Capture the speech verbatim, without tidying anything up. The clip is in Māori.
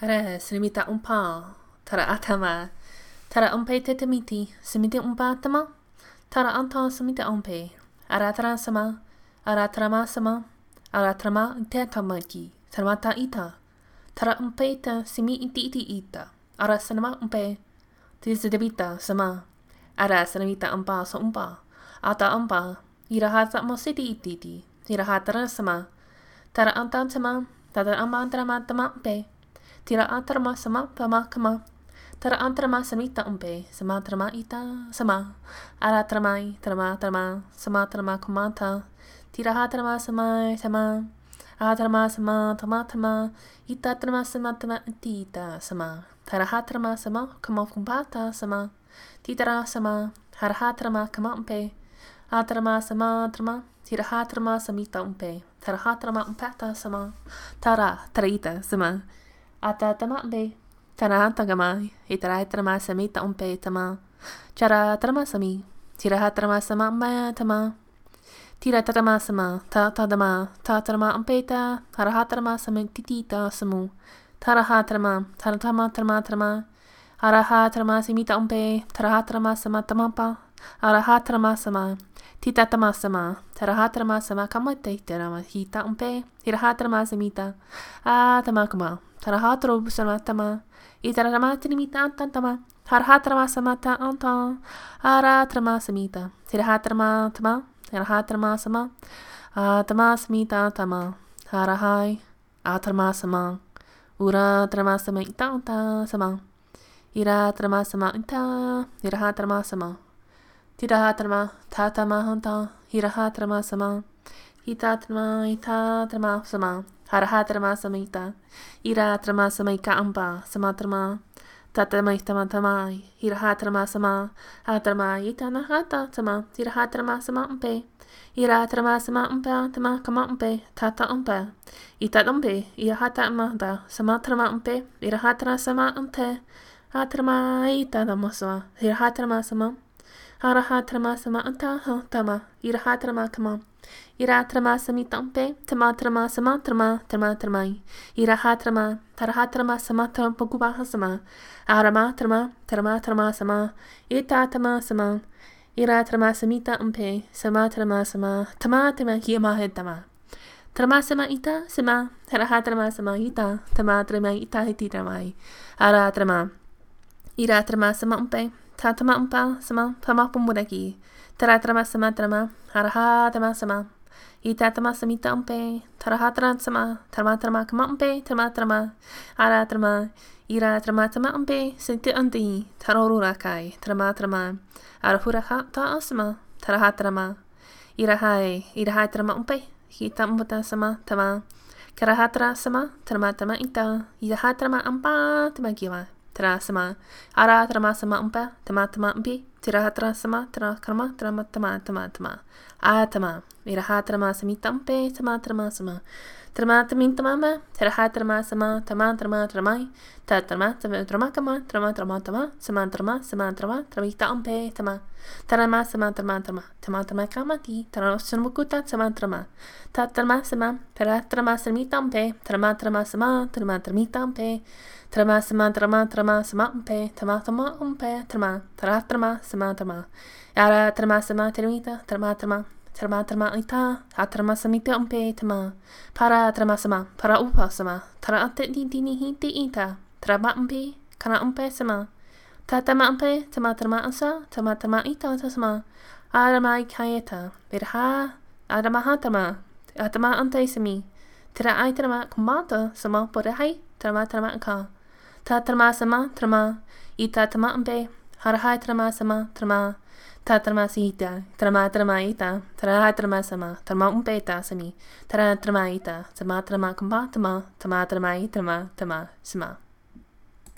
Hara srimita umpa tara atama tara umpe tetemiti simiti umpa atama tara anta simita umpe aratara sama aratrama sama aratrama tetamaki taramata ita tara umpe ta simi iti iti ita ara sanama umpe tizedebita sama ara sanamita umpa so umpa ata umpa irahata mositi iti iti irahatara sama tara anta sama tara amba antara tama umpe tira antarama sama pama kama tara antarama samita umpe sama tarama ita sama ara taramai tarama tarama sama tarama kumata tira hatarama sama sama atarama sama tama tama ita tarama sama tama ita sama tara hatarama sama kama kumpata sama titara sama har hatarama kama umpe atarama sama tarama tira hatarama samita umpe tara hatarama umpata sama tara tarita sama ata tama umpe tara tagama itara tarama samita umpe tama cara tarama sami tira tarama sama maya tama tira tarama sama ta tadama ta tarama umpe ta tara tarama sama titita samu tara tarama tara tama tarama tarama araha tarama samita umpe tara tarama sama tamapa araha tarama sama tita tama sama tara tarama sama kamate tarama hita umpe tira tarama samita a tama kama tara hatro sama tama itara tama trimita antan tama har hatrama sama ta antan ara trama samita tira hatrama tama tira hatrama sama a tama samita tama hara hai atrama sama ura trama sama ita anta sama ira trama sama ita ira hatrama sama tira hatrama ta tama anta ira hatrama sama ita trama ita trama sama hara trama samita ira trama samaika amba sama trama tatama tama tama ira trama sama atrama ita na hata tama ira trama sama umpe ira trama sama umpe tama kama umpe tata umpe ita umpe ira hata amanda sama trama umpe ira hatra sama umpe atrama ita tama sama ira trama sama hara trama sama anta tama ira trama kama ira trama samita umpe tama trama sama trama trama tramai ira hatrama tara hatrama sama trama pagubah sama arama trama trama trama sama ita tama sama ira trama samita umpe sama trama sama tama tama hiyama tama trama sama ita sama tara hatrama sama ita tama trama ita hiti tramai ara trama ira trama sama umpe ta tama umpa sama pama pumudaki tara trama sama trama haraha trama sama ita tama samita umpe taraha trama sama trama trama kama umpe trama trama ara trama ira trama trama umpe senti anti tarorura kai trama trama arahura ha ta asma taraha trama ira hai ira hai trama umpe kita umpa sama tama karaha trama sama trama trama ita ira ha trama ampa trama kiwa tra sama ara trama sama umpa tama tama umpi tira tra sama tra karma trama tama tama tama a tama ira ha trama samita umpe tama trama sama trama tamin tama tira ha trama sama tama trama tramai ta trama trama kama trama trama tama sama trama sama trama tramita umpe tama trama sama trama trama tama trama kama ti trama sunmukuta sama trama ta trama sama tira trama samita umpe trama trama sama trama tramita umpe trama sama trama trama sama umpe trama trama umpe trama trama trama sama trama ara trama sama tramita trama trama trama trama ita atrama samita umpe trama para trama sama para upa sama tra ante di di ni hiti ita trama umpe kana umpe sama ta trama umpe trama trama asa trama trama ita sama ara mai kayeta birha ara maha trama atama ante sami tra ai trama kumata sama porahai trama trama ka ta trama sama trama ita trama umpe harahai trama sama trama ta trama sita trama trama ita trama trama sama trama umpe ta sami trama trama ita trama trama kumpa trama trama trama trama trama sama